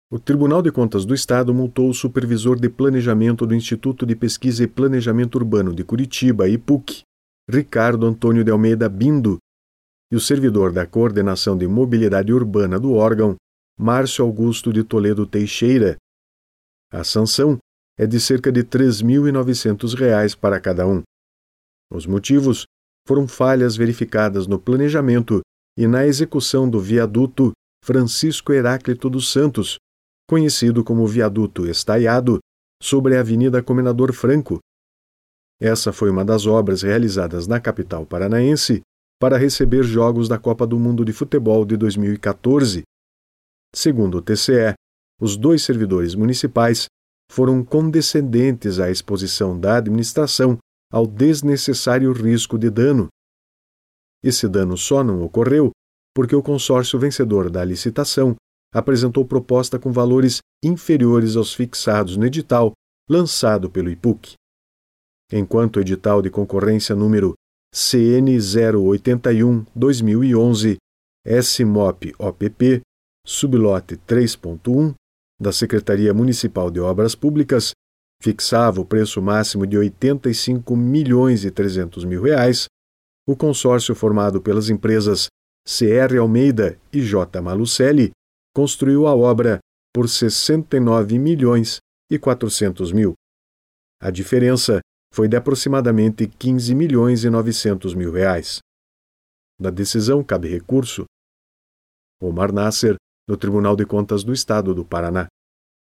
O Tribunal de Contas do Estado multou o supervisor de planejamento do Instituto de Pesquisa e Planejamento Urbano de Curitiba, IPUC, Ricardo Antônio de Almeida Bindo, e o servidor da Coordenação de Mobilidade Urbana do órgão, Márcio Augusto de Toledo Teixeira. A sanção é de cerca de R$ 3.900 para cada um. Os motivos foram falhas verificadas no planejamento e na execução do viaduto Francisco Heráclito dos Santos, conhecido como Viaduto Estaiado, sobre a Avenida Comendador Franco. Essa foi uma das obras realizadas na capital paranaense para receber jogos da Copa do Mundo de Futebol de 2014. Segundo o TCE, os dois servidores municipais foram condescendentes à exposição da administração ao desnecessário risco de dano. Esse dano só não ocorreu porque o consórcio vencedor da licitação apresentou proposta com valores inferiores aos fixados no edital lançado pelo IPUC. Enquanto o edital de concorrência número CN 081/2011, SMOP-OPP, sublote 3.1, da Secretaria Municipal de Obras Públicas, fixava o preço máximo de R$ 85.300.000, o consórcio formado pelas empresas CR Almeida e J. Malucelli construiu a obra por R$ 69.400.000. A diferença foi de aproximadamente R$ 15.900.000. Da decisão cabe recurso. Omar Nasser, do Tribunal de Contas do Estado do Paraná.